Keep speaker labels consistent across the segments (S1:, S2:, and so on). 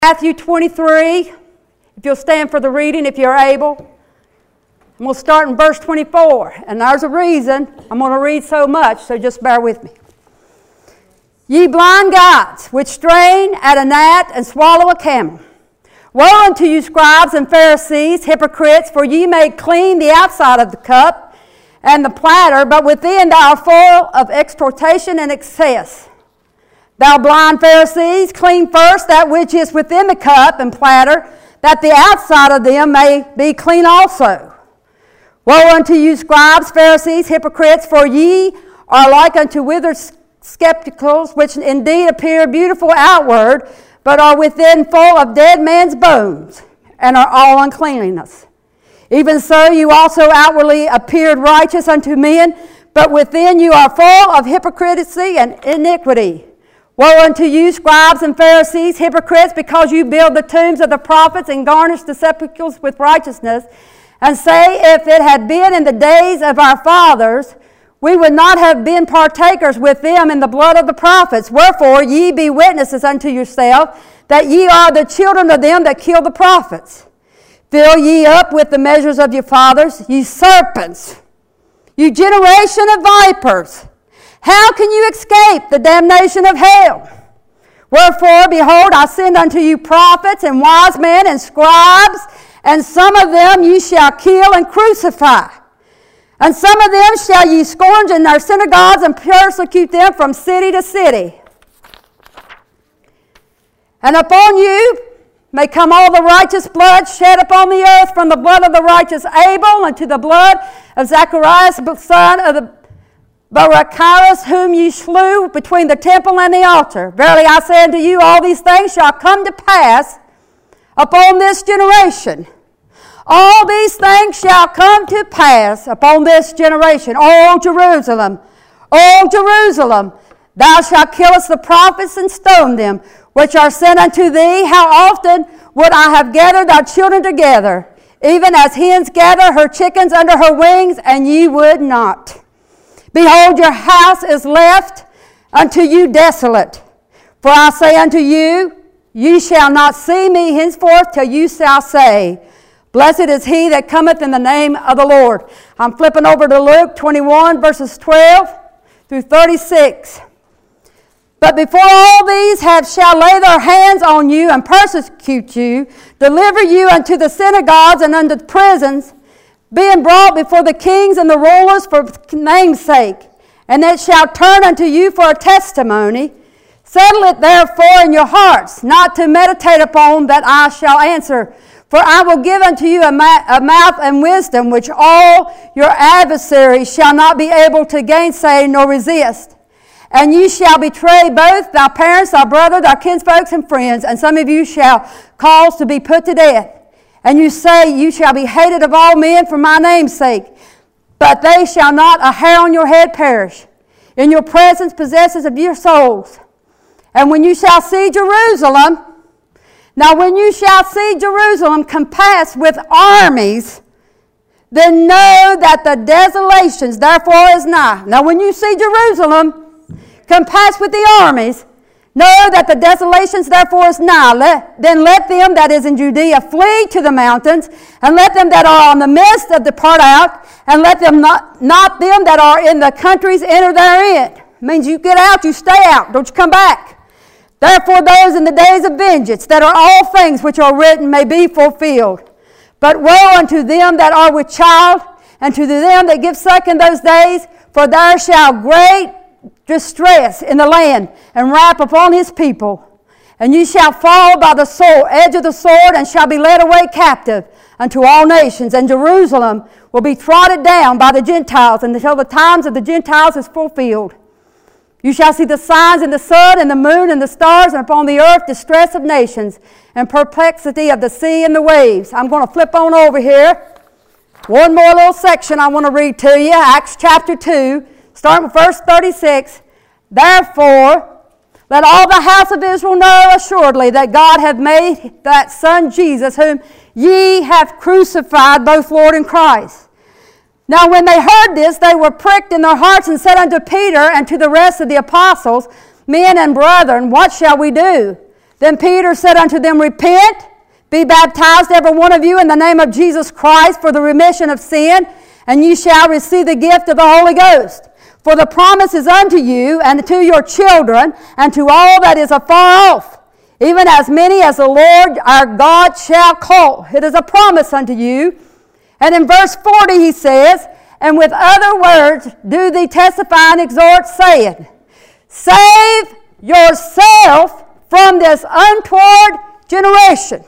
S1: Matthew 23, if you'll stand for the reading, if you're able. And we'll start in verse 24. And there's a reason I'm going to read so much, so just bear with me. Ye blind guides, which strain at a gnat and swallow a camel. Woe unto you, scribes and Pharisees, hypocrites, for ye make clean the outside of the cup and the platter, but within they are full of extortation and excess. Thou blind Pharisees, clean first that which is within the cup and platter, that the outside of them may be clean also. Woe unto you, scribes, Pharisees, hypocrites, for ye are like unto withered sepulchres, which indeed appear beautiful outward, but are within full of dead men's bones, and are all uncleanness. Even so you also outwardly appeared righteous unto men, but within you are full of hypocrisy and iniquity. Woe unto you, scribes and Pharisees, hypocrites, because you build the tombs of the prophets and garnish the sepulchres with righteousness, and say, if it had been in the days of our fathers, we would not have been partakers with them in the blood of the prophets. Wherefore ye be witnesses unto yourself, that ye are the children of them that killed the prophets. Fill ye up with the measures of your fathers, ye serpents, you generation of vipers. How can you escape the damnation of hell? Wherefore, behold, I send unto you prophets and wise men and scribes, and some of them ye shall kill and crucify. And some of them shall ye scourge in their synagogues and persecute them from city to city. And upon you may come all the righteous blood shed upon the earth, from the blood of the righteous Abel unto the blood of Zacharias, the son of the Barachias, whom ye slew between the temple and the altar. Verily I say unto you, all these things shall come to pass upon this generation. All these things shall come to pass upon this generation. O Jerusalem, thou shalt kill us the prophets and stone them, which are sent unto thee. How often would I have gathered thy children together, even as hens gather her chickens under her wings, and ye would not. Behold, your house is left unto you desolate. For I say unto you, ye shall not see me henceforth till you shall say, blessed is he that cometh in the name of the Lord. I'm flipping over to Luke 21, verses 12 through 36. But before all these shall lay their hands on you and persecute you, deliver you unto the synagogues and unto the prisons, being brought before the kings and the rulers for name's sake, and it shall turn unto you for a testimony. Settle it therefore in your hearts, not to meditate upon that I shall answer. For I will give unto you a mouth and wisdom, which all your adversaries shall not be able to gainsay nor resist. And ye shall betray both thy parents, thy brother, thy kinsfolks, and friends, and some of you shall cause to be put to death. And you say, you shall be hated of all men for my name's sake. But they shall not a hair on your head perish. In your presence possesses of your souls. And when you shall see Jerusalem, compassed with armies, then know that the desolations therefore is nigh. Now when you see Jerusalem compassed with the armies, know that the desolations therefore is nigh. Then let them that is in Judea flee to the mountains, and let them that are on the midst of depart out, and let them not them that are in the countries enter therein. It means you get out, you stay out, don't you come back. Therefore those in the days of vengeance, that are all things which are written, may be fulfilled. But woe unto them that are with child, and to them that give suck in those days, for there shall great distress in the land, and wrath upon his people. And ye shall fall by the edge of the sword, and shall be led away captive unto all nations. And Jerusalem will be trodden down by the Gentiles, until the times of the Gentiles is fulfilled. You shall see the signs in the sun and the moon and the stars, and upon the earth distress of nations, and perplexity of the sea and the waves. I'm going to flip on over here. One more little section I want to read to you. Acts chapter 2, starting with verse 36. Therefore, let all the house of Israel know assuredly that God hath made that Son Jesus, whom ye have crucified, both Lord and Christ. Now when they heard this, they were pricked in their hearts, and said unto Peter and to the rest of the apostles, Men and brethren, what shall we do? Then Peter said unto them, Repent, be baptized every one of you in the name of Jesus Christ for the remission of sin, and ye shall receive the gift of the Holy Ghost. For the promise is unto you, and to your children, and to all that is afar off, even as many as the Lord our God shall call. It is a promise unto you. And in verse 40 he says, And with other words do thee testify and exhort, saying, Save yourself from this untoward generation.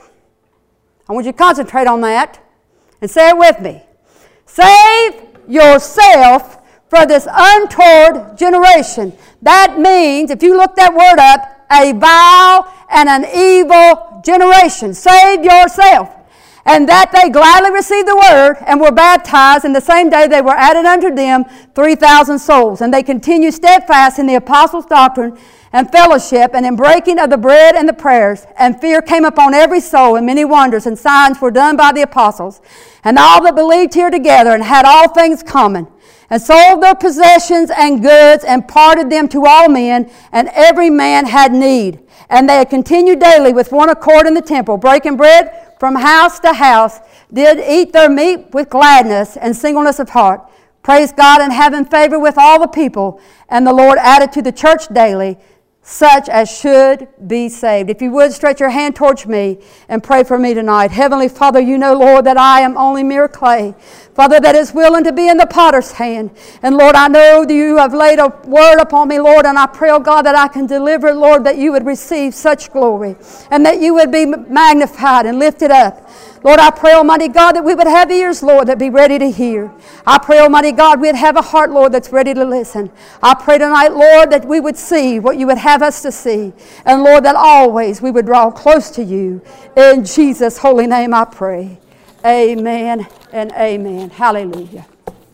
S1: I want you to concentrate on that and say it with me. Save yourself from this untoward generation. That means, if you look that word up, a vile and an evil generation. Save yourself. And that they gladly received the word and were baptized, and the same day they were added unto them 3,000 souls. And they continued steadfast in the apostles' doctrine and fellowship, and in breaking of the bread and the prayers. And fear came upon every soul, and many wonders and signs were done by the apostles. And all that believed here together, and had all things common, and sold their possessions and goods, and parted them to all men, and every man had need. And they had continued daily with one accord in the temple, breaking bread from house to house, did eat their meat with gladness and singleness of heart. Praise God, and having favor with all the people. And the Lord added to the church daily such as should be saved. If you would, stretch your hand towards me and pray for me tonight. Heavenly Father, you know, Lord, that I am only mere clay. Father, that is willing to be in the potter's hand. And Lord, I know that you have laid a word upon me, Lord, and I pray, oh God, that I can deliver it, Lord, that you would receive such glory and that you would be magnified and lifted up. Lord, I pray, Almighty God, that we would have ears, Lord, that be ready to hear. I pray, Almighty God, we'd have a heart, Lord, that's ready to listen. I pray tonight, Lord, that we would see what you would have us to see. And Lord, that always we would draw close to you. In Jesus' holy name I pray. Amen and amen. Hallelujah.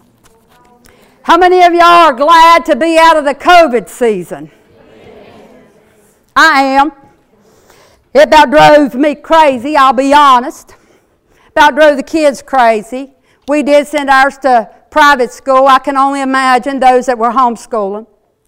S1: How many of y'all are glad to be out of the COVID season? I am. It about drove me crazy, I'll be honest. About drove the kids crazy. We did send ours to private school. I can only imagine those that were homeschooling.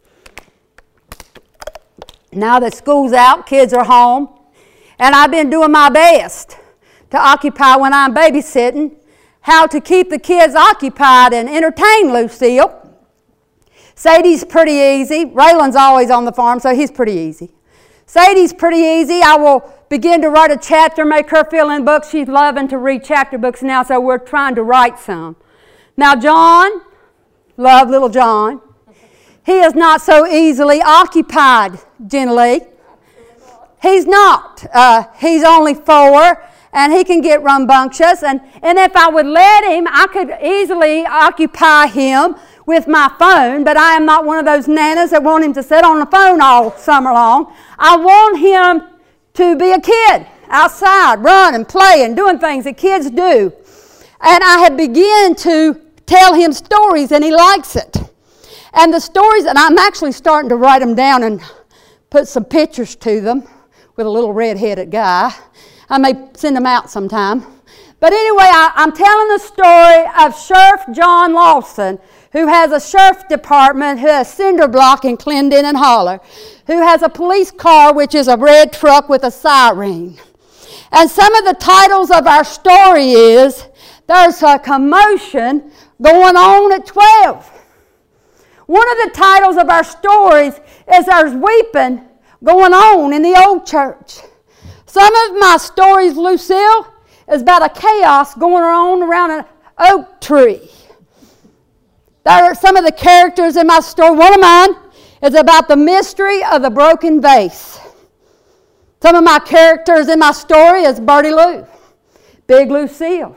S1: Now that school's out, kids are home. And I've been doing my best to occupy when I'm babysitting, how to keep the kids occupied and entertained, Lucille. Sadie's pretty easy. Raylan's always on the farm, so he's pretty easy. Sadie's pretty easy. I will begin to write a chapter, make her fill in books. She's loving to read chapter books now, so we're trying to write some. Now, John, love little John, he is not so easily occupied, generally. He's not. He's only 4, and he can get rambunctious. And if I would let him, I could easily occupy him with my phone, but I am not one of those nanas that want him to sit on the phone all summer long. I want him to be a kid outside, running, playing, doing things that kids do. And I have begun to tell him stories, and he likes it. And the stories, and I'm actually starting to write them down and put some pictures to them with a little red-headed guy. I may send them out sometime. But anyway, I'm telling the story of Sheriff John Lawson, who has a sheriff department, who has cinder block in Clendenin Holler, who has a police car, which is a red truck with a siren. And some of the titles of our story is, there's a commotion going on at 12. One of the titles of our stories is there's weeping going on in the old church. Some of my stories, Lucille, is about a chaos going on around an oak tree. There are some of the characters in my story. One of mine is about the mystery of the broken vase. Some of my characters in my story is Bertie Lou, Big Lucille,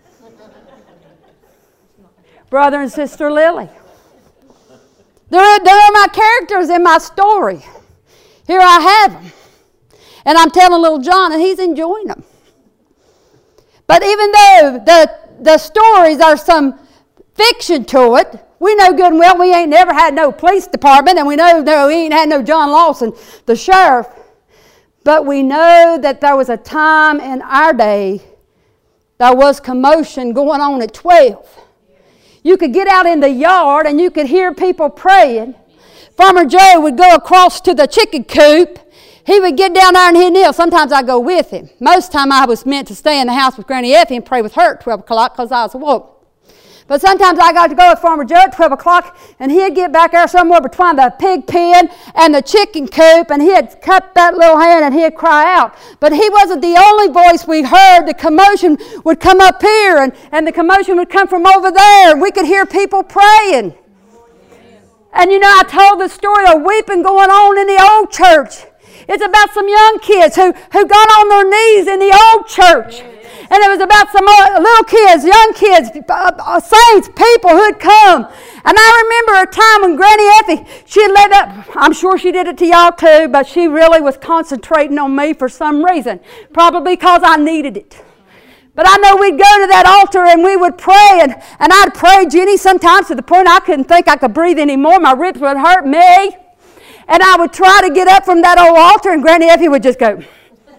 S1: Brother and Sister Lily. There are my characters in my story. Here I have them. And I'm telling little John, and he's enjoying them. But even though the stories are some fiction to it, we know good and well we ain't never had no police department, and we know we ain't had no John Lawson, the sheriff. But we know that there was a time in our day there was commotion going on at 12. You could get out in the yard and you could hear people praying. Farmer Joe would go across to the chicken coop. He would get down there and he'd kneel. Sometimes I'd go with him. Most of the time I was meant to stay in the house with Granny Effie and pray with her at 12 o'clock because I was awoke. But sometimes I got to go with Farmer Joe at 12 o'clock, and he'd get back there somewhere between the pig pen and the chicken coop, and he'd cut that little hand and he'd cry out. But he wasn't the only voice we heard. The commotion would come up here, and the commotion would come from over there, and we could hear people praying. And you know, I told the story of weeping going on in the old church. It's about some young kids who got on their knees in the old church. And it was about some little kids, young kids, saints, people who had come. And I remember a time when Granny Effie, she had led up, I'm sure she did it to y'all too, but she really was concentrating on me for some reason. Probably because I needed it. But I know we'd go to that altar and we would pray, and I'd pray, Jenny, sometimes to the point I couldn't think I could breathe anymore. My ribs would hurt me. And I would try to get up from that old altar, and Granny Effie would just go.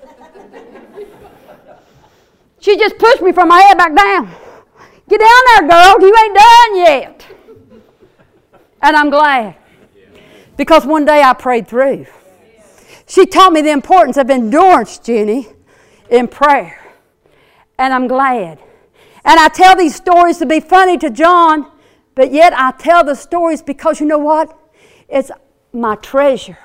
S1: She just pushed me from my head back down. Get down there, girl. You ain't done yet. And I'm glad. Because one day I prayed through. She taught me the importance of endurance, Jenny, in prayer. And I'm glad. And I tell these stories to be funny to John, but yet I tell the stories because you know what? It's my treasure.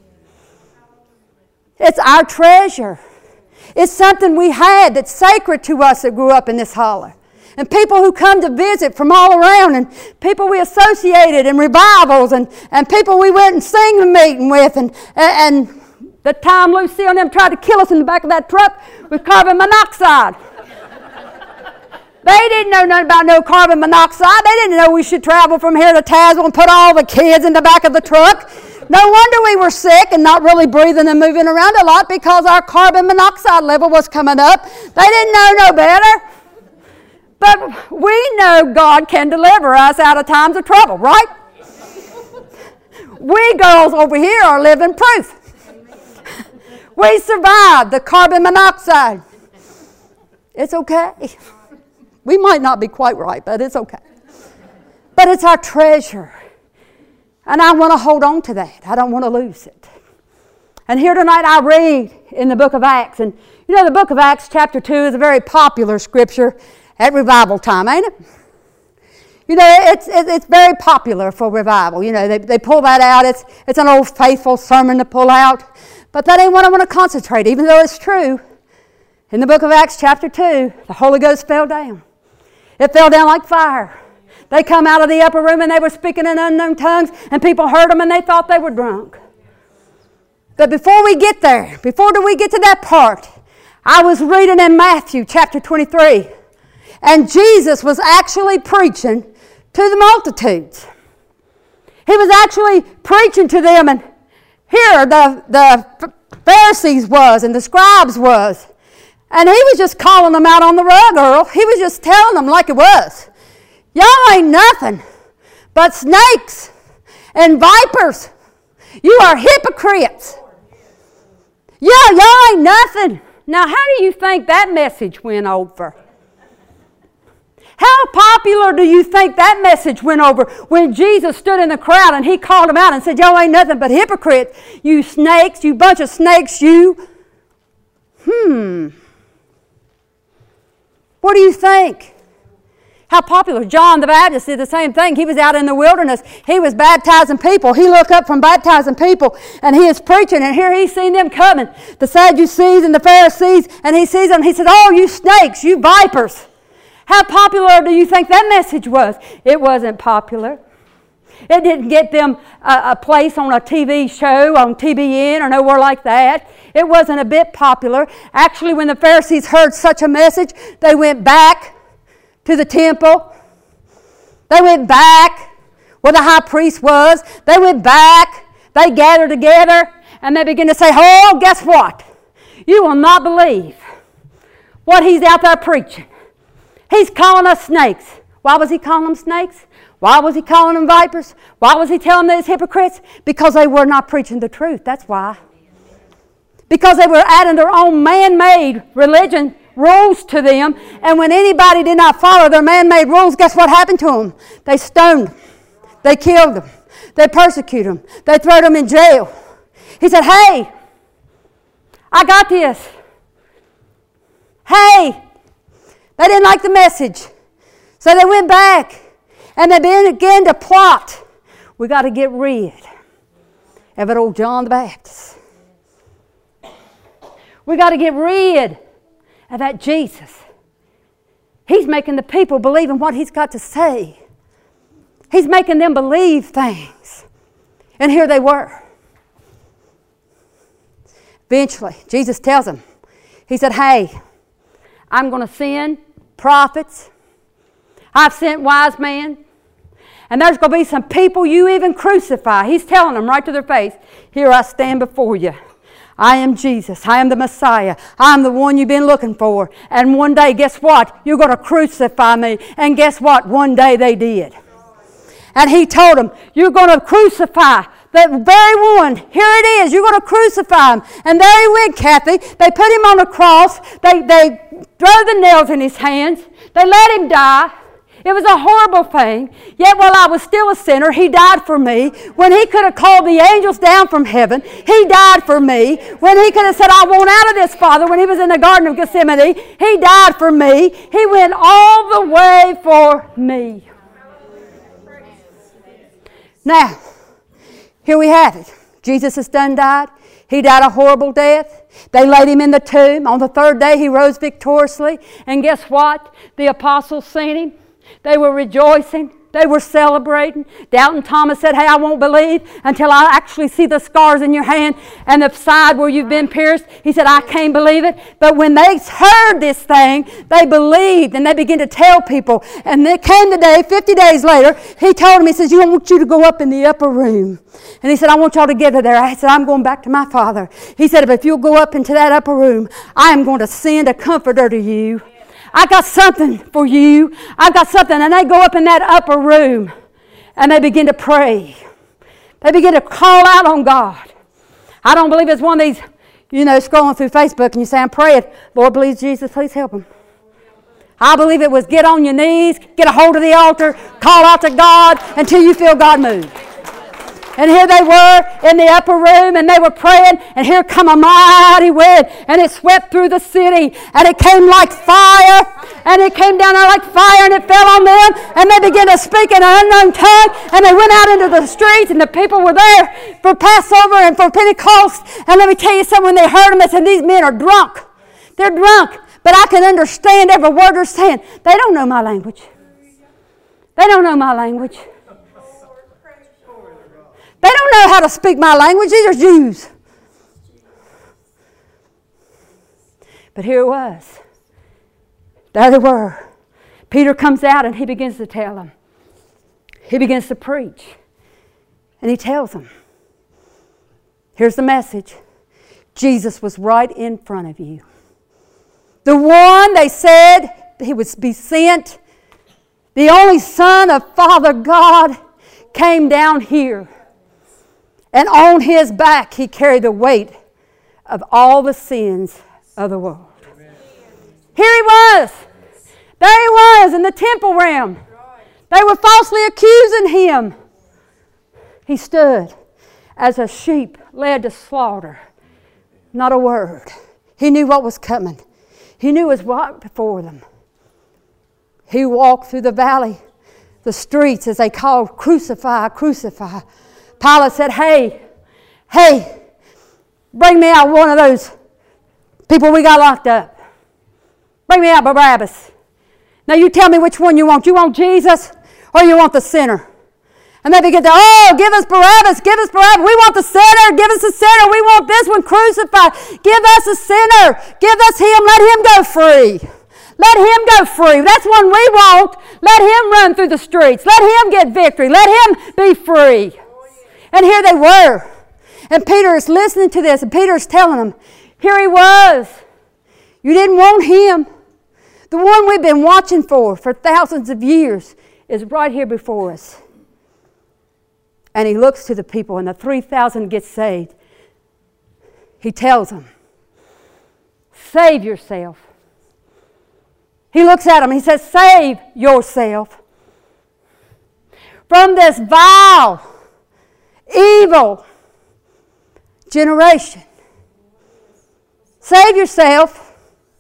S1: It's our treasure. It's something we had that's sacred to us that grew up in this holler. And people who come to visit from all around, and people we associated in revivals, and people we went and sang the meeting with, and the time Lucille and them tried to kill us in the back of that truck with carbon monoxide. They didn't know nothing about no carbon monoxide. They didn't know we should travel from here to Tazewell and put all the kids in the back of the truck. No wonder we were sick and not really breathing and moving around a lot because our carbon monoxide level was coming up. They didn't know no better. But we know God can deliver us out of times of trouble, right? We girls over here are living proof. We survived the carbon monoxide. It's okay. We might not be quite right, but it's okay. But it's our treasure. And I want to hold on to that. I don't want to lose it. And here tonight I read in the book of Acts. And you know, the book of Acts chapter 2 is a very popular scripture at revival time, ain't it? You know, it's very popular for revival. You know, they pull that out. It's an old faithful sermon to pull out. But that ain't what I want to concentrate, even though it's true. In the book of Acts chapter 2, the Holy Ghost fell down. It fell down like fire. They come out of the upper room and they were speaking in unknown tongues, and people heard them and they thought they were drunk. But before we get there, before we get to that part, I was reading in Matthew chapter 23, and Jesus was actually preaching to the multitudes. He was actually preaching to them, and here the Pharisees was and the scribes was. And he was just calling them out on the rug, Earl. He was just telling them like it was. Y'all ain't nothing but snakes and vipers. You are hypocrites. Yeah, y'all ain't nothing. Now, how do you think that message went over? How popular do you think that message went over when Jesus stood in the crowd and he called them out and said, y'all ain't nothing but hypocrites. You snakes, you bunch of snakes, you. What do you think? How popular. John the Baptist did the same thing. He was out in the wilderness. He was baptizing people. He looked up from baptizing people and he is preaching, and here he's seen them coming, the Sadducees and the Pharisees, and he sees them. He said, oh, you snakes, you vipers. How popular do you think that message was? It wasn't popular. It didn't get them a place on a TV show, on TBN or nowhere like that. It wasn't a bit popular. Actually, when the Pharisees heard such a message, they went back to the temple. They went back where the high priest was. They went back. They gathered together and they began to say, oh, guess what? You will not believe what he's out there preaching. He's calling us snakes. Why was he calling them snakes? Why was he calling them vipers? Why was he telling them these hypocrites? Because they were not preaching the truth. That's why. Because they were adding their own man-made religion rules to them, and when anybody did not follow their man-made rules, guess what happened to them? They stoned them. They killed them. They persecuted them. They threw them in jail. He said, hey, I got this. Hey, they didn't like the message. So they went back and they began to plot. We got to get rid of that old John the Baptist. We got to get rid of that Jesus. He's making the people believe in what he's got to say. He's making them believe things. And here they were. Eventually, Jesus tells them, he said, hey, I'm going to send prophets. I've sent wise men. And there's going to be some people you even crucify. He's telling them right to their face, here I stand before you. I am Jesus. I am the Messiah. I am the one you've been looking for. And one day, guess what? You're going to crucify me. And guess what? One day they did. And he told them, you're going to crucify the very one. Here it is. You're going to crucify him. And there he went, Kathy. They put him on the cross. They drove the nails in his hands. They let him die. It was a horrible thing. Yet while I was still a sinner, he died for me. When he could have called the angels down from heaven, he died for me. When he could have said, I want out of this, Father, when he was in the Garden of Gethsemane, he died for me. He went all the way for me. Now, here we have it. Jesus has done died. He died a horrible death. They laid him in the tomb. On the third day, he rose victoriously. And guess what? The apostles seen him. They were rejoicing. They were celebrating. Doubting Thomas said, hey, I won't believe until I actually see the scars in your hand and the side where you've been pierced. He said, I can't believe it. But when they heard this thing, they believed and they began to tell people. And it came the day, 50 days later, he told them, he says, I want you to go up in the upper room. And he said, I want y'all to gather there. I said, I'm going back to my Father. He said, if you'll go up into that upper room, I am going to send a comforter to you. I got something for you. I got something. And they go up in that upper room and they begin to pray. They begin to call out on God. I don't believe it's one of these, scrolling through Facebook and you say, I'm praying. Lord, please, Jesus, please help them. I believe it was get on your knees, get a hold of the altar, call out to God until you feel God move. And here they were in the upper room and they were praying, and here come a mighty wind and it swept through the city and it came like fire, and it came down there like fire and it fell on them, and they began to speak in an unknown tongue, and they went out into the streets and the people were there for Passover and for Pentecost. And let me tell you something, when they heard them, they said, these men are drunk. They're drunk, but I can understand every word they're saying. They don't know my language. They don't know my language. They don't know how to speak my language. These are Jews. But here it was. There they were. Peter comes out and he begins to tell them. He begins to preach. And he tells them, here's the message. Jesus was right in front of you. The one they said he would be sent, the only Son of Father God, came down here. And on his back, he carried the weight of all the sins of the world. Amen. Here he was. There he was in the temple realm. They were falsely accusing him. He stood as a sheep led to slaughter. Not a word. He knew what was coming. He knew it was right before them. He walked through the valley, the streets, as they called, crucify, crucify. Pilate said, hey, bring me out one of those people we got locked up. Bring me out Barabbas. Now you tell me which one you want. You want Jesus or you want the sinner? And they begin to, give us Barabbas, give us Barabbas. We want the sinner, give us the sinner. We want this one crucified. Give us a sinner. Give us him, let him go free. Let him go free. That's one we want. Let him run through the streets. Let him get victory. Let him be free. And here they were. And Peter is listening to this. And Peter is telling them, here he was. You didn't want him. The one we've been watching for thousands of years is right here before us. And he looks to the people, and the 3,000 get saved. He tells them, save yourself. He looks at them. He says, save yourself from this vile, evil generation. Save yourself.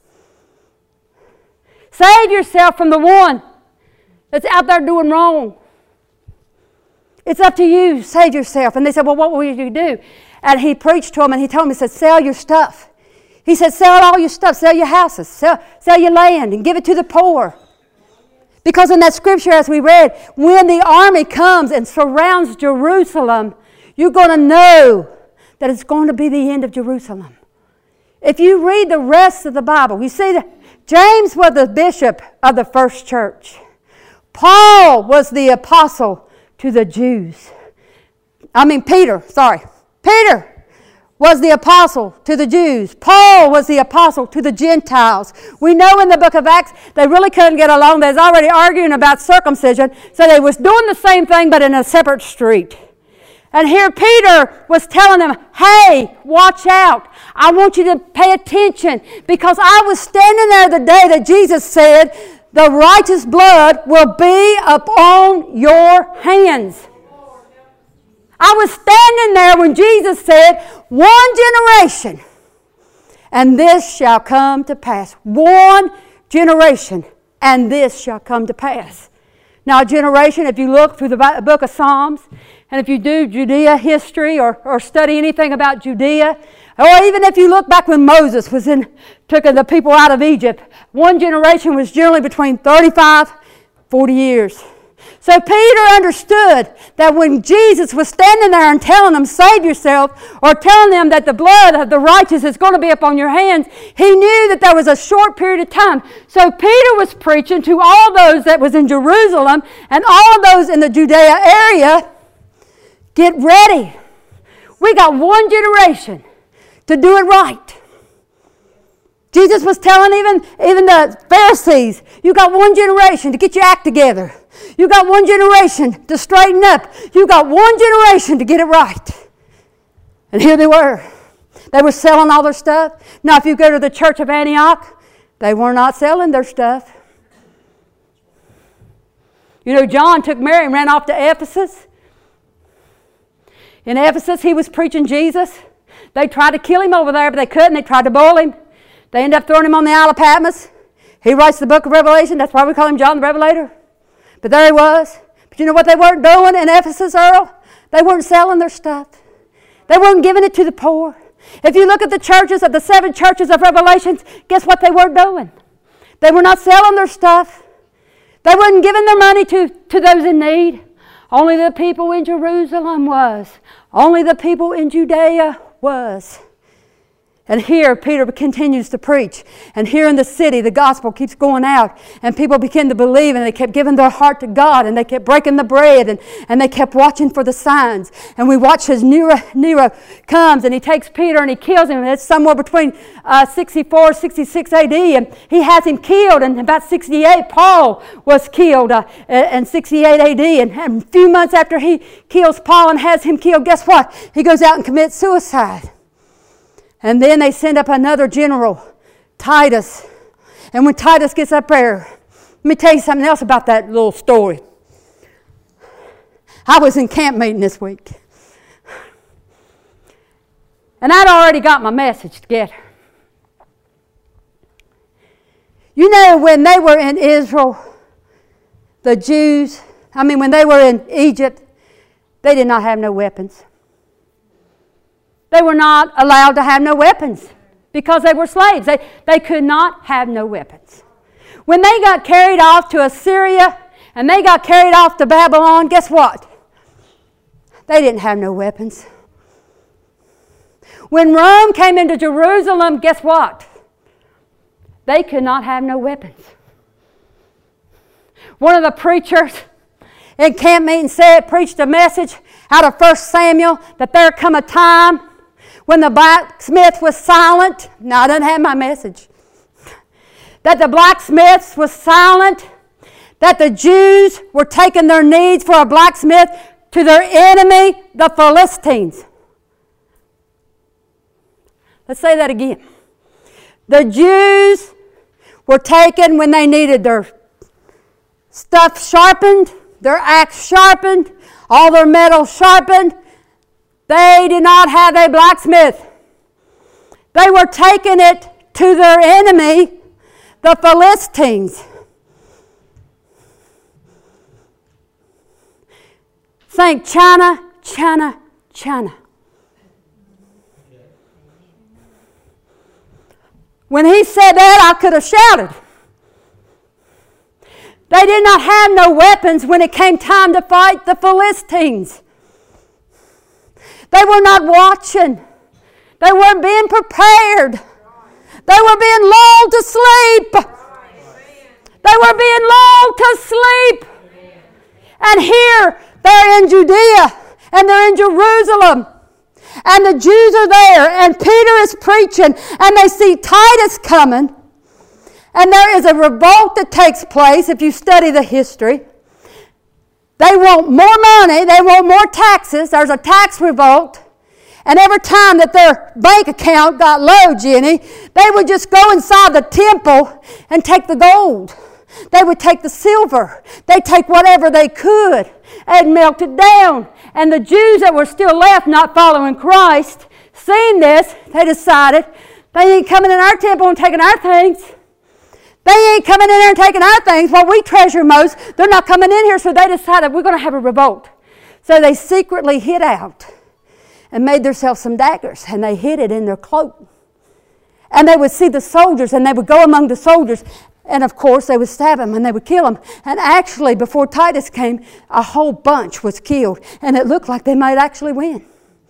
S1: Save yourself from the one that's out there doing wrong. It's up to you. Save yourself. And they said, well, what will you do? And he preached to them and he told them, he said, sell your stuff. He said, sell all your stuff. Sell your houses. Sell your land and give it to the poor. Because in that scripture, as we read, when the army comes and surrounds Jerusalem, you're going to know that it's going to be the end of Jerusalem. If you read the rest of the Bible, you see that James was the bishop of the first church. Paul was the apostle to the Jews. Peter was the apostle to the Jews. Paul was the apostle to the Gentiles. We know in the book of Acts they really couldn't get along. They was already arguing about circumcision, so they was doing the same thing but in a separate street. And here Peter was telling them, hey, watch out. I want you to pay attention because I was standing there the day that Jesus said, the righteous blood will be upon your hands. I was standing there when Jesus said, one generation, and this shall come to pass. One generation, and this shall come to pass. Now, a generation, if you look through the book of Psalms, and if you do Judea history or study anything about Judea, or even if you look back when Moses took the people out of Egypt, one generation was generally between 35, 40 years. So Peter understood that when Jesus was standing there and telling them, save yourself, or telling them that the blood of the righteous is going to be upon your hands, he knew that there was a short period of time. So Peter was preaching to all those that was in Jerusalem and all those in the Judea area, get ready. We got one generation to do it right. Jesus was telling even the Pharisees, you got one generation to get your act together. You got one generation to straighten up. You got one generation to get it right. And here they were. They were selling all their stuff. Now, if you go to the church of Antioch, they were not selling their stuff. You know, John took Mary and ran off to Ephesus. In Ephesus, he was preaching Jesus. They tried to kill him over there, but they couldn't. They tried to boil him. They ended up throwing him on the Isle of Patmos. He writes the book of Revelation. That's why we call him John the Revelator. But there he was. But you know what they weren't doing in Ephesus, Earl? They weren't selling their stuff. They weren't giving it to the poor. If you look at the churches of the 7 churches of Revelation, guess what they weren't doing? They were not selling their stuff. They weren't giving their money to those in need. Only the people in Jerusalem was. Only the people in Judea was. And here Peter continues to preach. And here in the city, the gospel keeps going out. And people begin to believe, and they kept giving their heart to God. And they kept breaking the bread. And they kept watching for the signs. And we watch as Nero comes, and he takes Peter and he kills him. And it's somewhere between 64, 66 AD. And he has him killed. And about 68, Paul was killed in 68 AD. And a few months after he kills Paul and has him killed, guess what? He goes out and commits suicide. And then they send up another general, Titus. And when Titus gets up there, let me tell you something else about that little story. I was in camp meeting this week. And I'd already got my message together. You know, when they were in Israel, the Jews, when they were in Egypt, they did not have no weapons. They were not allowed to have no weapons because they were slaves. They could not have no weapons. When they got carried off to Assyria and they got carried off to Babylon, guess what? They didn't have no weapons. When Rome came into Jerusalem, guess what? They could not have no weapons. One of the preachers in camp meeting preached a message out of 1 Samuel that there come a time when the blacksmith was silent. Now, I didn't have my message. That the blacksmiths was silent. That the Jews were taking their needs for a blacksmith to their enemy, the Philistines. Let's say that again. The Jews were taken when they needed their stuff sharpened, their axe sharpened, all their metal sharpened. They did not have a blacksmith. They were taking it to their enemy, the Philistines. Think China, China, China. When he said that, I could have shouted. They did not have no weapons when it came time to fight the Philistines. They were not watching. They weren't being prepared. They were being lulled to sleep. They were being lulled to sleep. And here, they're in Judea, and they're in Jerusalem. And the Jews are there, and Peter is preaching, and they see Titus coming. And there is a revolt that takes place if you study the history. They want more money, they want more taxes. There's a tax revolt. And every time that their bank account got low, Jenny, they would just go inside the temple and take the gold. They would take the silver. They'd take whatever they could and melt it down. And the Jews that were still left not following Christ, seeing this, they decided, they ain't coming in our temple and taking our things. They ain't coming in there and taking our things, what we treasure most. They're not coming in here, so they decided we're going to have a revolt. So they secretly hid out and made themselves some daggers, and they hid it in their cloak. And they would see the soldiers, and they would go among the soldiers, and of course they would stab them and they would kill them. And actually, before Titus came, a whole bunch was killed, and it looked like they might actually win.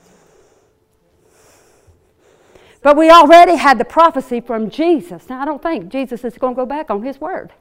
S1: But we already had the prophecy from Jesus. Now, I don't think Jesus is going to go back on his word.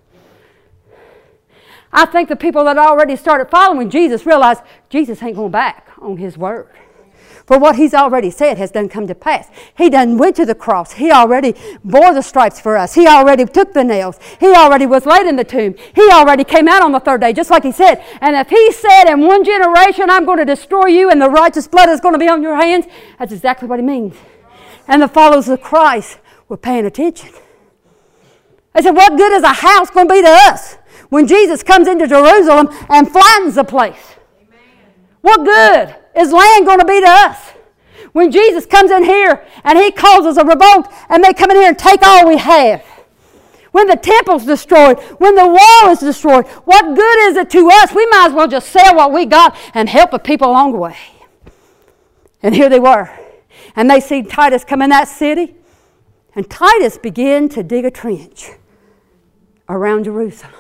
S1: I think the people that already started following Jesus realized Jesus ain't going back on his word. For what he's already said has done come to pass. He done went to the cross. He already bore the stripes for us. He already took the nails. He already was laid in the tomb. He already came out on the third day, just like he said. And if he said in one generation, I'm going to destroy you and the righteous blood is going to be on your hands, that's exactly what he means. And the followers of Christ were paying attention. They said, what good is a house going to be to us when Jesus comes into Jerusalem and flattens the place? Amen. What good is land going to be to us when Jesus comes in here and he causes a revolt and they come in here and take all we have? When the temple's destroyed, when the wall is destroyed, what good is it to us? We might as well just sell what we got and help the people along the way. And here they were. And they see Titus come in that city. And Titus began to dig a trench around Jerusalem.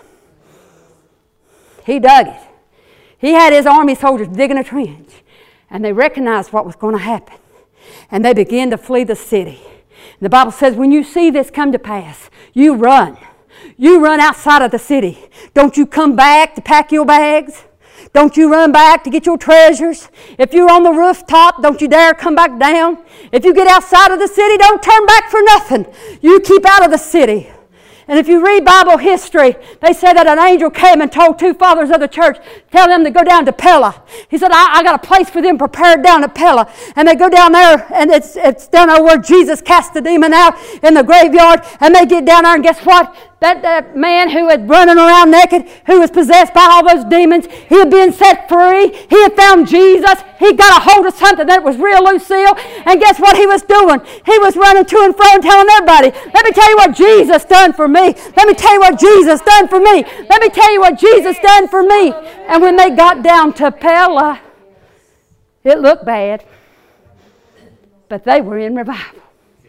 S1: He dug it. He had his army soldiers digging a trench. And they recognized what was going to happen. And they began to flee the city. And the Bible says when you see this come to pass, you run. You run outside of the city. Don't you come back to pack your bags. Don't you run back to get your treasures. If you're on the rooftop, don't you dare come back down. If you get outside of the city, don't turn back for nothing. You keep out of the city. And if you read Bible history, they say that an angel came and told two fathers of the church, tell them to go down to Pella. He said, I got a place for them prepared down at Pella. And they go down there, and it's down there where Jesus cast the demon out in the graveyard. And they get down there, and guess what? That man who was running around naked, who was possessed by all those demons, he had been set free. He had found Jesus. He got a hold of something that was real, Lucille. And guess what he was doing? He was running to and fro and telling everybody, let me tell you what Jesus done for me. Let me tell you what Jesus done for me. Let me tell you what Jesus done for me. And when they got down to Pella, it looked bad. But they were in revival.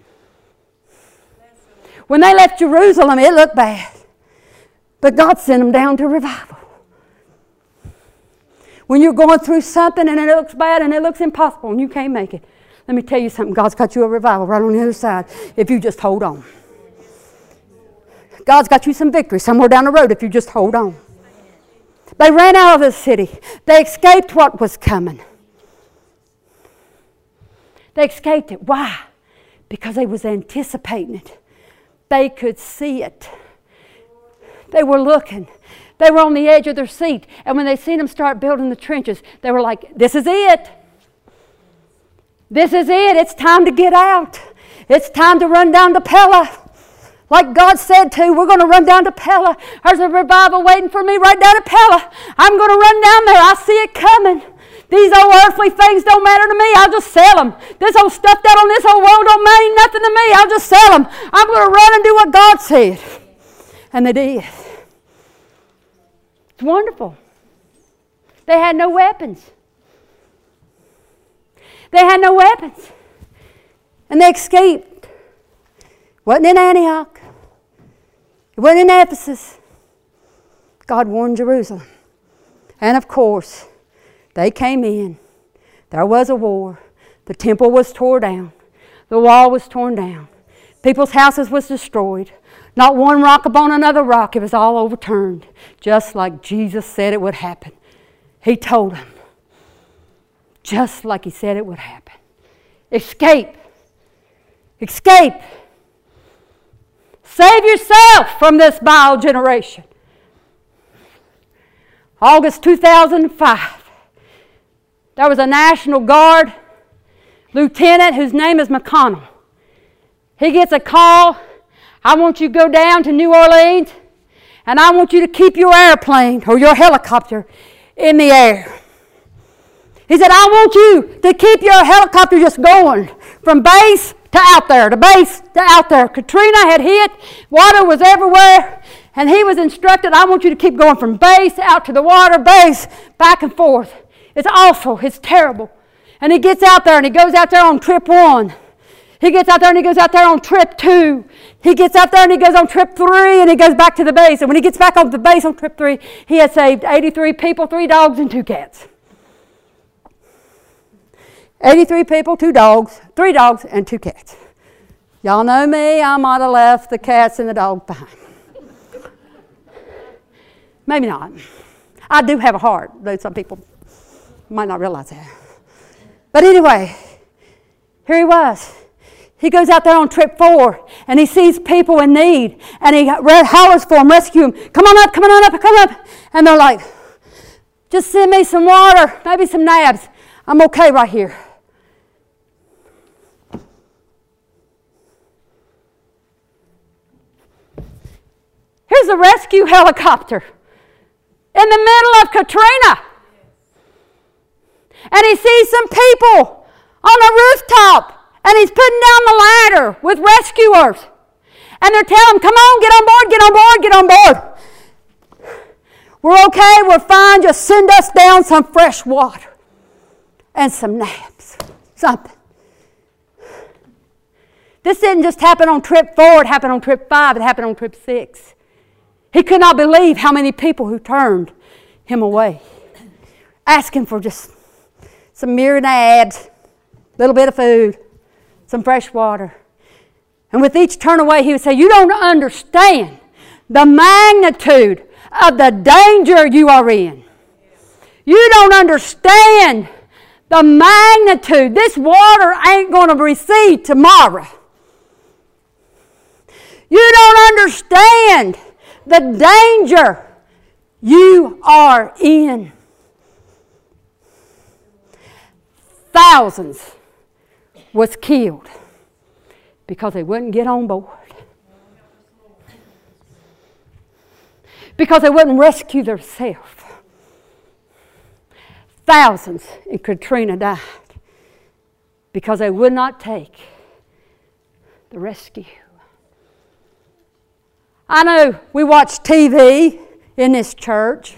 S1: When they left Jerusalem, it looked bad. But God sent them down to revival. When you're going through something and it looks bad and it looks impossible and you can't make it, let me tell you something. God's got you a revival right on the other side if you just hold on. God's got you some victory somewhere down the road if you just hold on. They ran out of the city. They escaped what was coming. They escaped it. Why? Because they was anticipating it. They could see it. They were looking. They were on the edge of their seat. And when they seen them start building the trenches, they were like, this is it. This is it. It's time to get out. It's time to run down to Pella. Like God said to, we're going to run down to Pella. There's a revival waiting for me right down at Pella. I'm going to run down there. I see it coming. These old earthly things don't matter to me. I'll just sell them. This old stuff out on this old world don't mean nothing to me. I'll just sell them. I'm going to run and do what God said. And they did. It's wonderful. They had no weapons. They had no weapons. And they escaped. It wasn't in Antioch. It wasn't in Ephesus. God warned Jerusalem. And of course, they came in. There was a war. The temple was torn down. The wall was torn down. People's houses was destroyed. Not one rock upon another rock. It was all overturned. Just like Jesus said it would happen. He told them. Just like He said it would happen. Escape. Escape. Save yourself from this vile generation. August 2005. There was a National Guard lieutenant whose name is McConnell. He gets a call. I want you to go down to New Orleans and I want you to keep your airplane or your helicopter in the air. He said, I want you to keep your helicopter just going from base to out there, to base to out there. Katrina had hit, water was everywhere, and he was instructed, I want you to keep going from base out to the water, base, back and forth. It's awful, it's terrible. And he gets out there and he goes out there on trip 1. He gets out there and he goes out there on trip 2. He gets out there and he goes on trip 3 and he goes back to the base. And when he gets back on the base on trip 3, he had saved 83 people, 3 dogs and 2 cats. 83 people, 2 dogs, 3 dogs, and 2 cats. Y'all know me, I might have left the cats and the dog behind. Maybe not. I do have a heart, though some people might not realize that. But anyway, here he was. He goes out there on trip 4, and he sees people in need, and he hollers for them, rescue them. Come on up, come on up, come up. And they're like, just send me some water, maybe some nabs. I'm okay right here. Here's a rescue helicopter in the middle of Katrina. And he sees some people on a rooftop. And he's putting down the ladder with rescuers. And they're telling him, come on, get on board, get on board, get on board. We're okay, we're fine. Just send us down some fresh water. And some naps. Something. This didn't just happen on trip 4. It happened on trip 5. It happened on trip 6. He could not believe how many people who turned him away. Asking for just some marinades, a little bit of food, some fresh water. And with each turn away, he would say, you don't understand the magnitude of the danger you are in. You don't understand the magnitude. This water ain't going to recede tomorrow. You don't understand the danger you are in. Thousands was killed because they wouldn't get on board. Because they wouldn't rescue themselves. Thousands in Katrina died because they would not take the rescue. I know we watch TV in this church,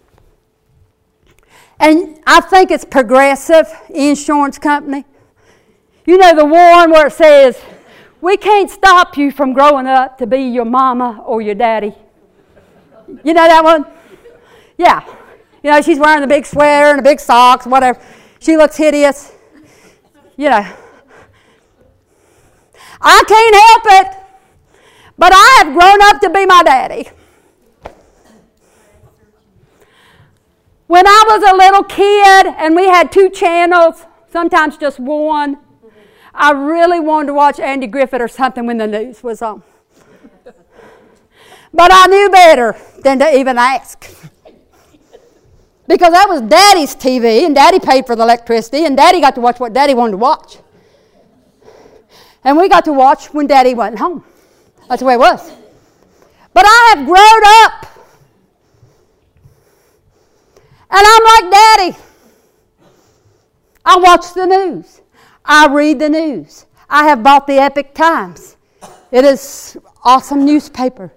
S1: and I think it's Progressive Insurance Company. You know the one where it says, we can't stop you from growing up to be your mama or your daddy. You know that one? Yeah. You know, she's wearing the big sweater and the big socks, whatever. She looks hideous. You know. I can't help it, but I have grown up to be my daddy. When I was a little kid and we had 2 channels, sometimes just one, I really wanted to watch Andy Griffith or something when the news was on. But I knew better than to even ask. Because that was Daddy's TV, and Daddy paid for the electricity, and Daddy got to watch what Daddy wanted to watch. And we got to watch when Daddy wasn't home. That's the way it was. But I have grown up. And I'm like Daddy. I watch the news. I read the news. I have bought the Epic Times. It is an awesome newspaper.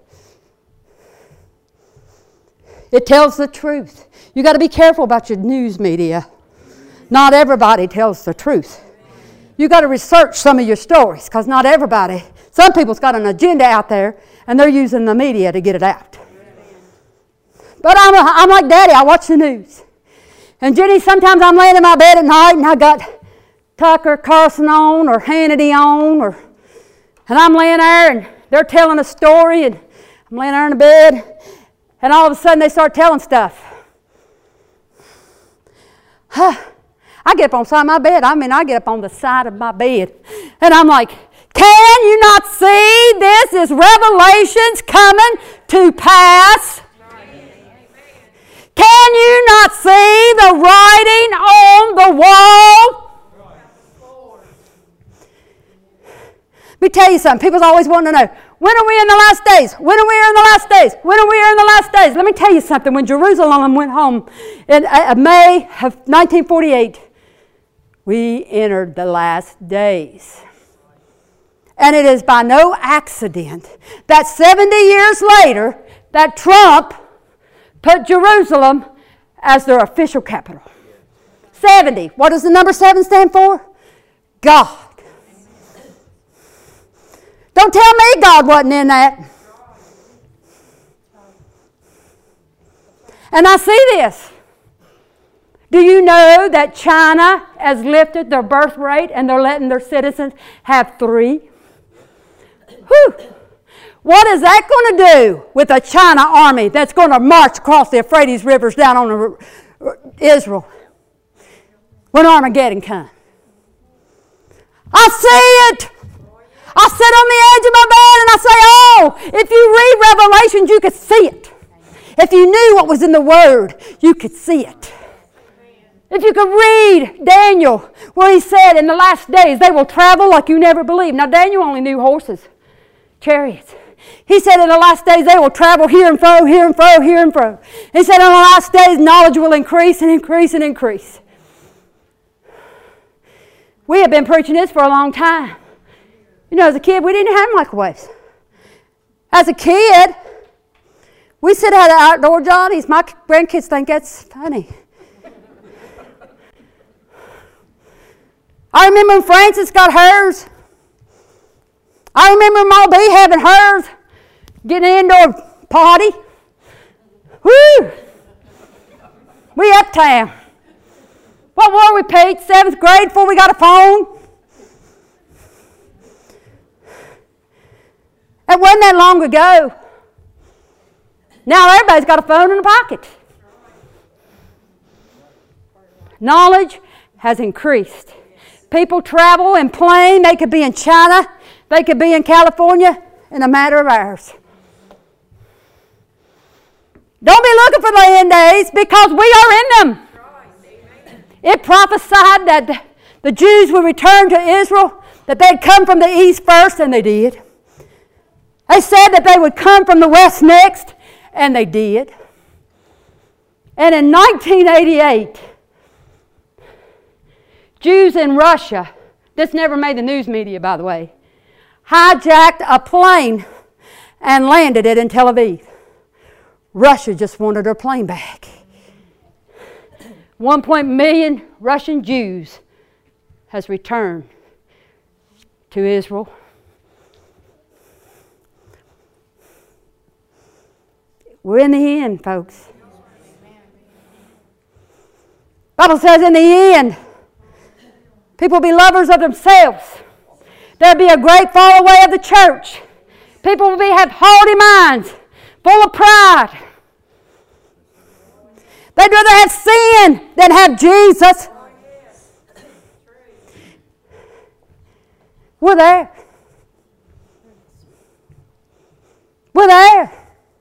S1: It tells the truth. You got to be careful about your news media. Not everybody tells the truth. You got to research some of your stories, because not everybody. Some people's got an agenda out there, and they're using the media to get it out. But I'm like Daddy. I watch the news. And Jenny, sometimes I'm laying in my bed at night, and I got Tucker Carlson on, or Hannity on, and I'm laying there, and they're telling a story, and I'm laying there in the bed, and all of a sudden they start telling stuff. I get up on the side of my bed. I get up on the side of my bed. And I'm like, can you not see this is Revelations coming to pass? Can you not see the writing on the wall? Let me tell you something. People always want to know, when are we in the last days? When are we in the last days? When are we in the last days? Let me tell you something. When Jerusalem went home in May of 1948, we entered the last days. And it is by no accident that 70 years later, that Trump put Jerusalem as their official capital. 70. What does the number 7 stand for? God. Don't tell me God wasn't in that. And I see this. Do you know that China has lifted their birth rate and they're letting their citizens have 3? Whew. What is that going to do with a China army that's going to march across the Euphrates rivers down on Israel when Armageddon comes? I see it. I sit on the edge of my bed and I say, oh, if you read Revelations, you could see it. If you knew what was in the Word, you could see it. If you could read Daniel, where he said in the last days they will travel like you never believed. Now, Daniel only knew horses, chariots. He said in the last days they will travel here and fro, here and fro, here and fro. He said in the last days knowledge will increase and increase and increase. We have been preaching this for a long time. You know, as a kid, we didn't have microwaves. As a kid, we sit at outdoor Johnnies. My grandkids think that's funny. I remember when Francis got hers. I remember Ma B having hers, getting an indoor party. Woo! We uptown. What were we, Pete? 7th grade before we got a phone? It wasn't that long ago. Now everybody's got a phone in a pocket. Knowledge has increased. People travel in plane. They could be in China. They could be in California in a matter of hours. Don't be looking for the end days, because we are in them. It prophesied that the Jews would return to Israel, that they'd come from the east first, and they did. They said that they would come from the west next, and they did. And in 1988, Jews in Russia, this never made the news media, by the way, hijacked a plane and landed it in Tel Aviv. Russia just wanted their plane back. 1 million Russian Jews has returned to Israel. We're in the end, folks. The Bible says in the end, people will be lovers of themselves. There'll be a great fall away of the church. People will have haughty minds, full of pride. They'd rather have sin than have Jesus. We're there. We're there.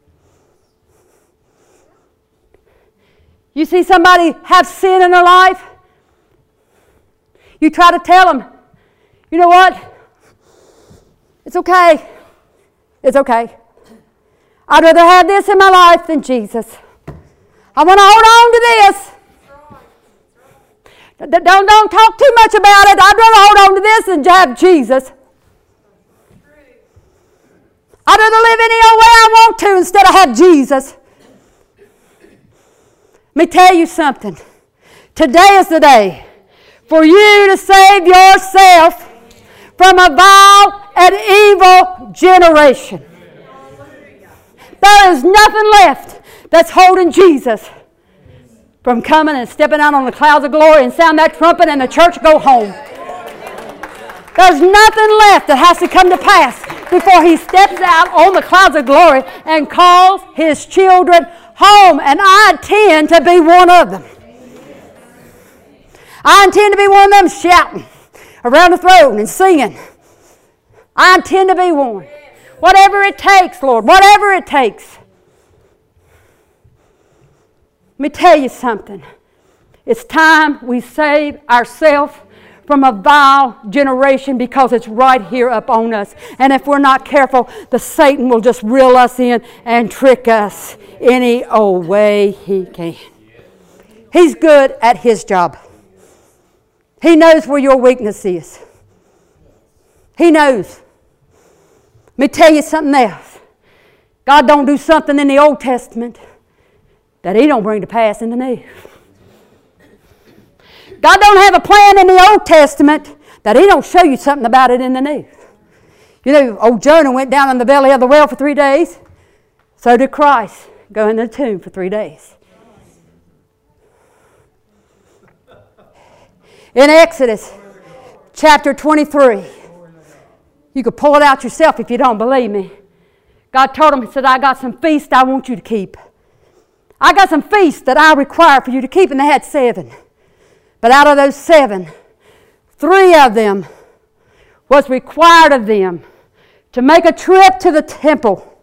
S1: You see somebody have sin in their life, you try to tell them, you know what? It's okay. It's okay. I'd rather have this in my life than Jesus. I want to hold on to this. Don't talk too much about it. I'd rather hold on to this than jab Jesus. I'd rather live any old way I want to instead of have Jesus. Let me tell you something. Today is the day for you to save yourself from a vile and evil generation. There is nothing left that's holding Jesus from coming and stepping out on the clouds of glory and sound that trumpet and the church go home. There's nothing left that has to come to pass before he steps out on the clouds of glory and calls his children home. And I intend to be one of them. I intend to be one of them shouting around the throne and singing. I intend to be one. Whatever it takes, Lord, whatever it takes. Let me tell you something. It's time we save ourselves from a vile generation because it's right here up on us. And if we're not careful, the Satan will just reel us in and trick us any old way he can. He's good at his job. He knows where your weakness is. He knows. Let me tell you something else. God don't do something in the Old Testament that he don't bring to pass in the New. God don't have a plan in the Old Testament that he don't show you something about it in the New. You know, old Jonah went down in the belly of the whale for 3 days. So did Christ go in the tomb for 3 days. In Exodus chapter 23, you could pull it out yourself if you don't believe me. God told him, he said, I got some feasts I want you to keep. I got some feasts that I require for you to keep, and they had 7. But out of those 7, 3 of them was required of them to make a trip to the temple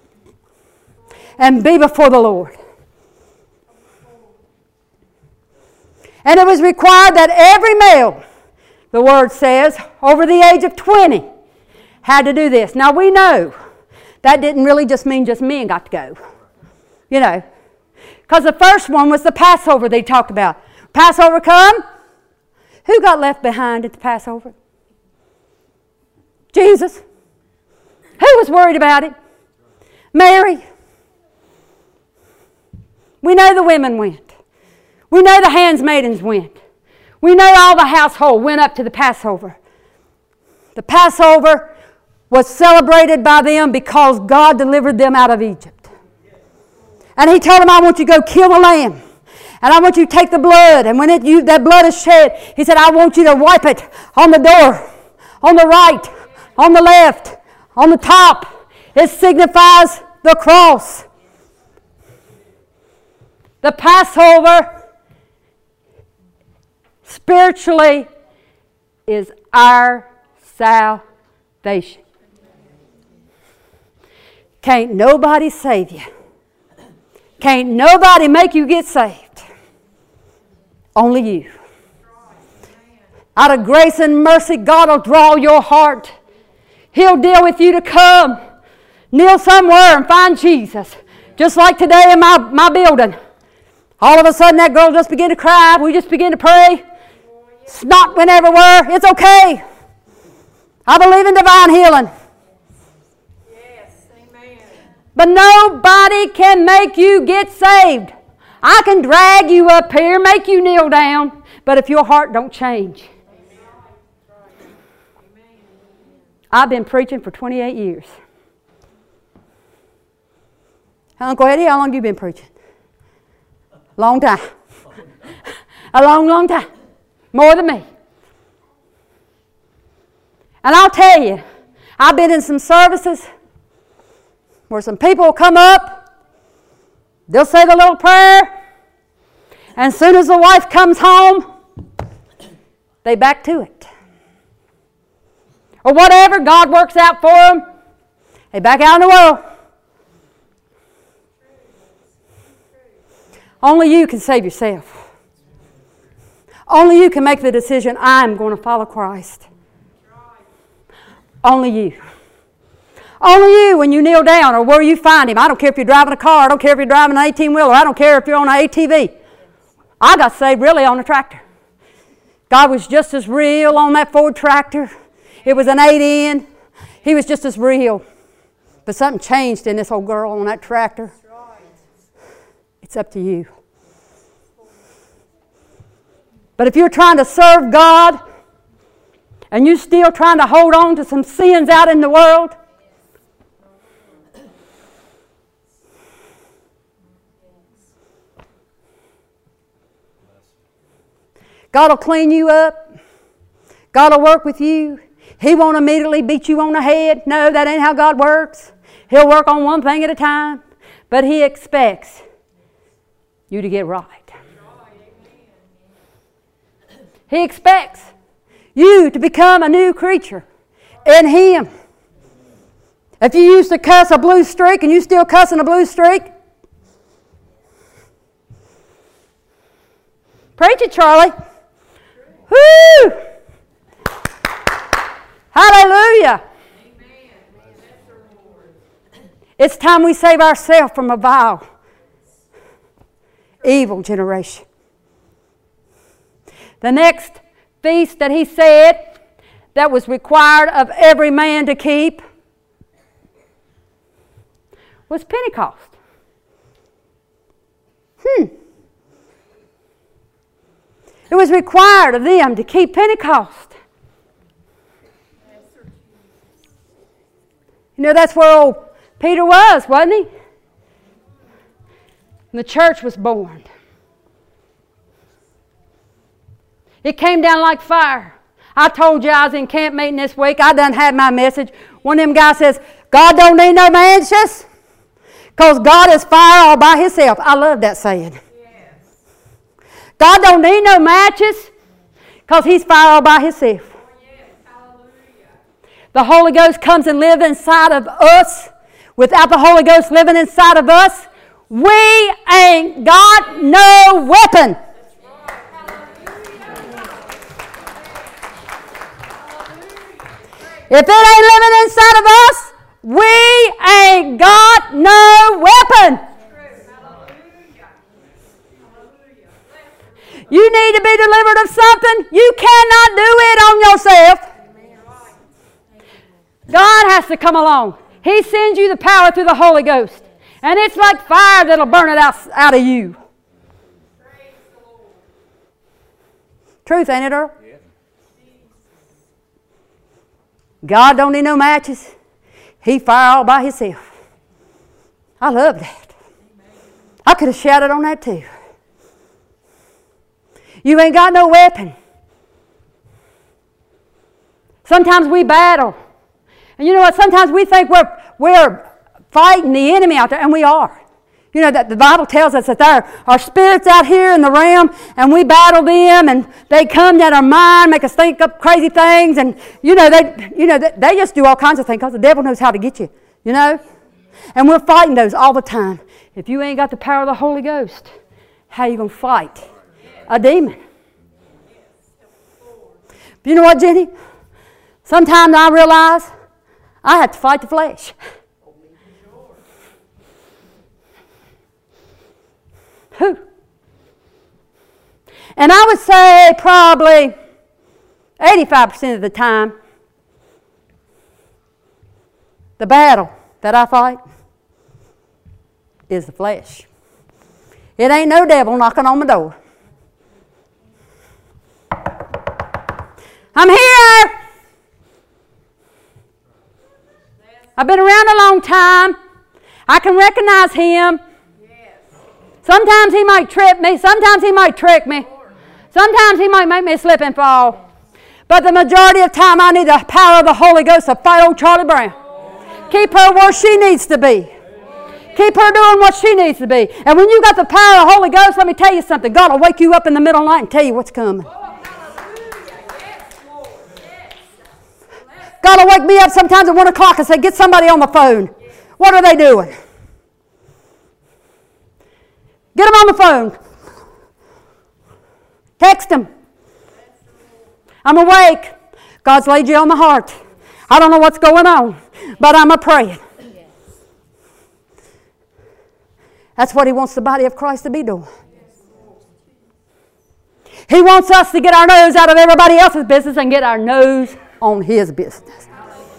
S1: and be before the Lord. And it was required that every male, the word says, over the age of 20, had to do this. Now we know that didn't really just mean just men got to go. You know, because the first one was the Passover they talked about. Passover come. Who got left behind at the Passover? Jesus. Who was worried about it? Mary. We know the women went. We know the handmaidens went. We know all the household went up to the Passover. The Passover was celebrated by them because God delivered them out of Egypt. And he told them, I want you to go kill the lamb. And I want you to take the blood. And when that blood is shed, he said, I want you to wipe it on the door, on the right, on the left, on the top. It signifies the cross. The Passover spiritually is our salvation. Can't nobody save you. Can't nobody make you get saved. Only you. Out of grace and mercy, God will draw your heart. He'll deal with you to come. Kneel somewhere and find Jesus. Just like today in my building. All of a sudden that girl just began to cry. We just began to pray. Snot went everywhere. It's okay. I believe in divine healing. But nobody can make you get saved. I can drag you up here, make you kneel down, but if your heart don't change. I've been preaching for 28 years. Uncle Eddie, how long have you been preaching? Long time. A long, long time. More than me. And I'll tell you, I've been in some services where some people will come up, they'll say the little prayer, and as soon as the wife comes home, they back to it. Or whatever God works out for them, they back out in the world. Only you can save yourself. Only you can make the decision, I'm going to follow Christ. Only you. Only you when you kneel down or where you find him. I don't care if you're driving a car. I don't care if you're driving an 18-wheeler. I don't care if you're on an ATV. I got saved really on a tractor. God was just as real on that Ford tractor. It was an 8N. He was just as real. But something changed in this old girl on that tractor. It's up to you. But if you're trying to serve God and you're still trying to hold on to some sins out in the world, God will clean you up. God will work with you. He won't immediately beat you on the head. No, that ain't how God works. He'll work on one thing at a time. But He expects you to get right. He expects you to become a new creature in Him. If you used to cuss a blue streak and you still cussing a blue streak, preach it, Charlie. Woo! Hallelujah. It's time we save ourselves from a vile, evil generation. The next feast that He said that was required of every man to keep was Pentecost. It was required of them to keep Pentecost. You know, that's where old Peter was, wasn't he? And the church was born. It came down like fire. I told you I was in camp meeting this week. I done had my message. One of them guys says, God don't need no matches because God is fire all by Himself. I love that saying. God don't need no matches because He's fire all by Himself. The Holy Ghost comes and lives inside of us. Without the Holy Ghost living inside of us, we ain't got no weapon. If it ain't living inside of us, we ain't got no weapon. You need to be delivered of something. You cannot do it on yourself. God has to come along. He sends you the power through the Holy Ghost. And it's like fire that'll burn it out of you. Truth, ain't it, Earl? Yeah. God don't need no matches. He fire all by Himself. I love that. I could have shouted on that too. You ain't got no weapon. Sometimes we battle. And you know what? Sometimes we think we're fighting the enemy out there, and we are. You know, that the Bible tells us that there are spirits out here in the realm, and we battle them, and they come down our mind, make us think up crazy things, and they just do all kinds of things because the devil knows how to get you, you know. And we're fighting those all the time. If you ain't got the power of the Holy Ghost, how are you going to fight a demon? But you know what, Jenny? Sometimes I realize I have to fight the flesh. Who? And I would say probably 85% of the time, the battle that I fight is the flesh. It ain't no devil knocking on my door. I'm here. I've been around a long time. I can recognize him. Sometimes he might trip me. Sometimes he might trick me. Sometimes he might make me slip and fall. But the majority of the time I need the power of the Holy Ghost to fight old Charlie Brown. Keep her where she needs to be. Keep her doing what she needs to be. And when you got the power of the Holy Ghost, let me tell you something. God will wake you up in the middle of the night and tell you what's coming. God will wake me up sometimes at 1 o'clock and say, get somebody on the phone. What are they doing? Get them on the phone. Text them. I'm awake. God's laid you on my heart. I don't know what's going on, but I'm a-praying. That's what he wants the body of Christ to be doing. He wants us to get our nose out of everybody else's business and get our nose on His business.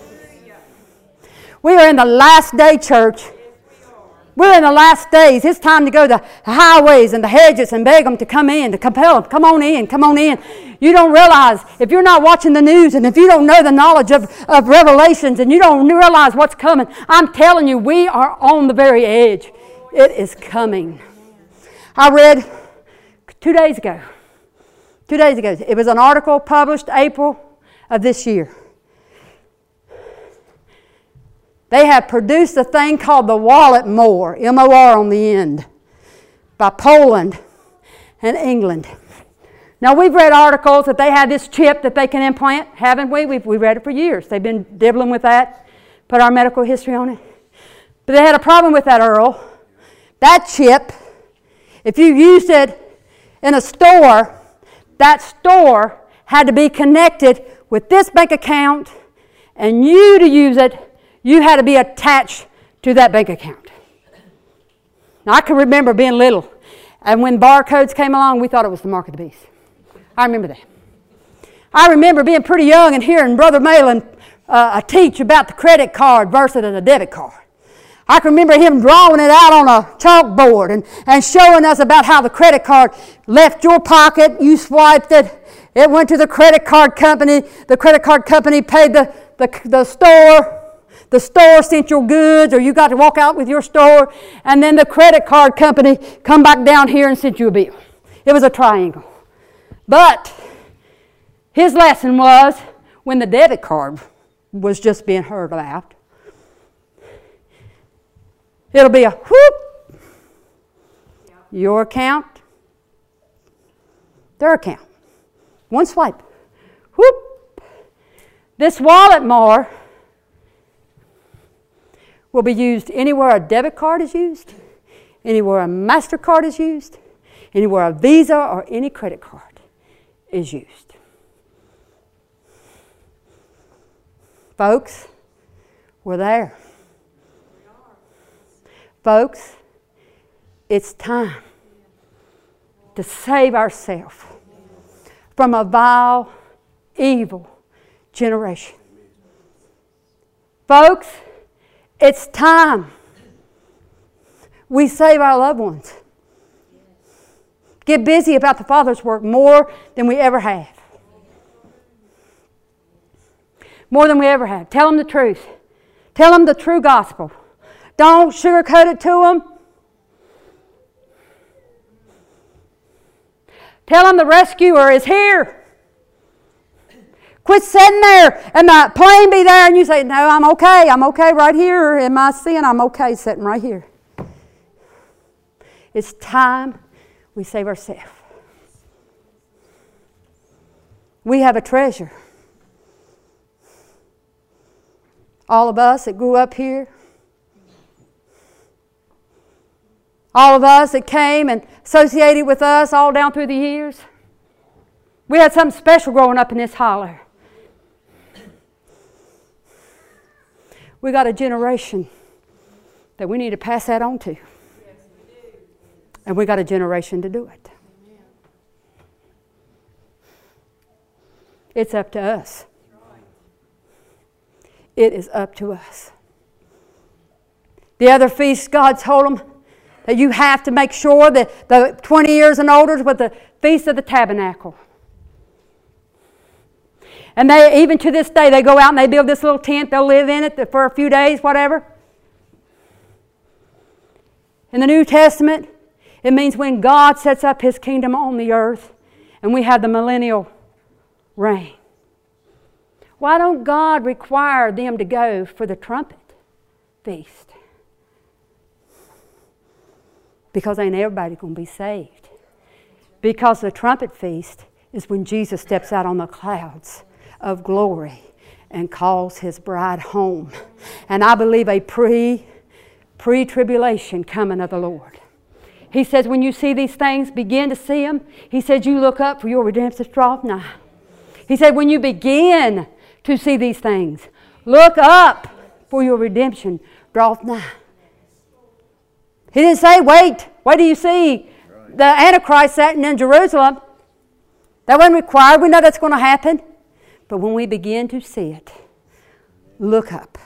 S1: We are in the last day, church. We're in the last days. It's time to go to the highways and the hedges and beg them to come in, to compel them. Come on in, come on in. You don't realize, if you're not watching the news and if you don't know the knowledge of Revelations and you don't realize what's coming, I'm telling you, we are on the very edge. It is coming. I read 2 days ago. 2 days ago. It was an article published April of this year. They have produced a thing called the wallet more, M-O-R on the end, by Poland and England. Now, we've read articles that they have this chip that they can implant, haven't we? We've read it for years. They've been dibbling with that, put our medical history on it. But they had a problem with that, Earl. That chip, if you used it in a store, that store had to be connected with this bank account, and you to use it, you had to be attached to that bank account. Now, I can remember being little, and when barcodes came along, we thought it was the mark of the beast. I remember that. I remember being pretty young and hearing Brother Malin teach about the credit card versus the debit card. I can remember him drawing it out on a chalkboard and showing us about how the credit card left your pocket, you swiped it, it went to the credit card company paid the store. The store sent your goods, or you got to walk out with your store, and then the credit card company come back down here and sent you a bill. It was a triangle. But his lesson was when the debit card was just being heard about, it'll be a whoop, your account, their account. One swipe, whoop. This wallet more will be used anywhere a debit card is used, anywhere a MasterCard is used, anywhere a Visa or any credit card is used. Folks, we're there. Folks, it's time to save ourselves from a vile, evil generation. Folks, it's time we save our loved ones. Get busy about the Father's work more than we ever have. More than we ever have. Tell them the truth. Tell them the true gospel. Don't sugarcoat it to them. Tell them the rescuer is here. Quit sitting there and the plane be there and you say, no, I'm okay right here in my sin, I'm okay sitting right here. It's time we save ourselves. We have a treasure. All of us that grew up here, all of us that came and associated with us all down through the years, we had something special growing up in this holler. We got a generation that we need to pass that on to. And we got a generation to do it. It's up to us. It is up to us. The other feasts, God told them that you have to make sure that the 20 years and older with the Feast of the Tabernacle. And they, even to this day, they go out and they build this little tent. They'll live in it for a few days, whatever. In the New Testament, it means when God sets up His kingdom on the earth and we have the millennial reign. Why don't God require them to go for the trumpet feast? Because ain't everybody going to be saved. Because the trumpet feast is when Jesus steps out on the clouds of glory and calls His bride home. And I believe a pre-tribulation coming of the Lord. He says when you see these things, begin to see them. He says you look up for your redemption draweth nigh. He said when you begin to see these things, look up for your redemption draweth nigh. He didn't say wait till you see the Antichrist sitting in Jerusalem. That wasn't required. We know that's going to happen. But when we begin to see it, look up.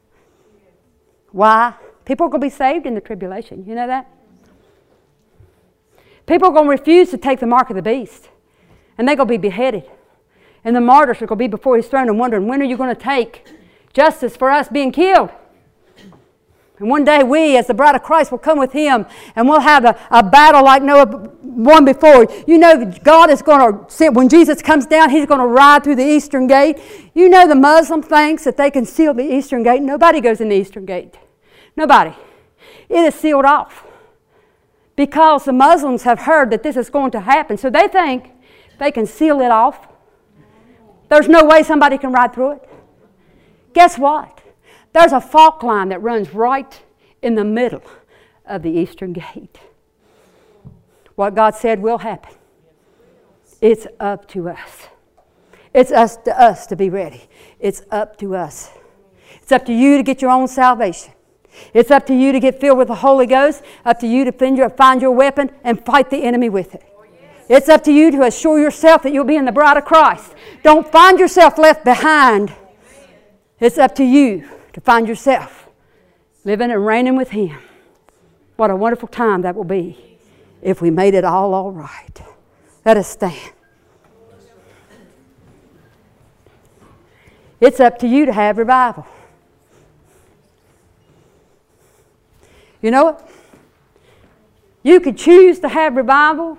S1: Why? People are going to be saved in the tribulation. You know that? People are going to refuse to take the mark of the beast. And they're going to be beheaded. And the martyrs are going to be before his throne and wondering, when are you going to take justice for us being killed? And one day we, as the bride of Christ, will come with him and we'll have a battle like no one before. You know, God is going to, when Jesus comes down, he's going to ride through the eastern gate. You know, the Muslim thinks that they can seal the eastern gate. Nobody goes in the eastern gate. Nobody. It is sealed off. Because the Muslims have heard that this is going to happen. So they think they can seal it off. There's no way somebody can ride through it. Guess what? There's a fault line that runs right in the middle of the eastern gate. What God said will happen. It's up to us. It's up to us to be ready. It's up to us. It's up to you to get your own salvation. It's up to you to get filled with the Holy Ghost. Up to you to find your weapon and fight the enemy with it. It's up to you to assure yourself that you'll be in the bride of Christ. Don't find yourself left behind. It's up to you to find yourself living and reigning with him. What a wonderful time that will be if we made it all right. Let us stand. It's up to you to have revival. You know what? You could choose to have revival.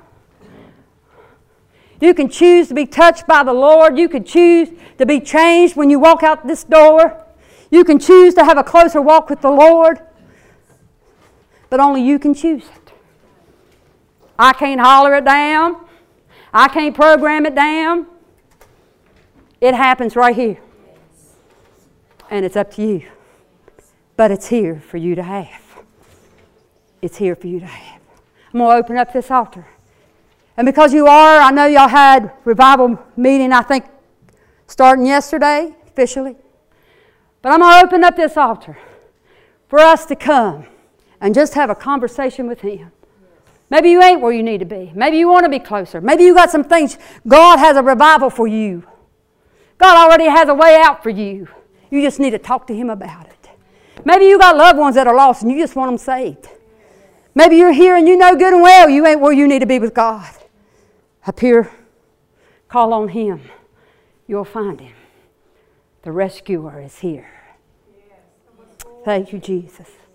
S1: You can choose to be touched by the Lord. You can choose to be changed when you walk out this door. You can choose to have a closer walk with the Lord. But only you can choose it. I can't holler it down. I can't program it down. It happens right here. And it's up to you. But it's here for you to have. It's here for you to have. I'm going to open up this altar. And because you are, I know y'all had revival meeting, I think, starting yesterday, officially. But I'm going to open up this altar for us to come and just have a conversation with him. Maybe you ain't where you need to be. Maybe you want to be closer. Maybe you got some things. God has a revival for you. God already has a way out for you. You just need to talk to him about it. Maybe you got loved ones that are lost and you just want them saved. Maybe you're here and you know good and well you ain't where you need to be with God. Up here, call on him. You'll find him. The rescuer is here. Thank you, Jesus.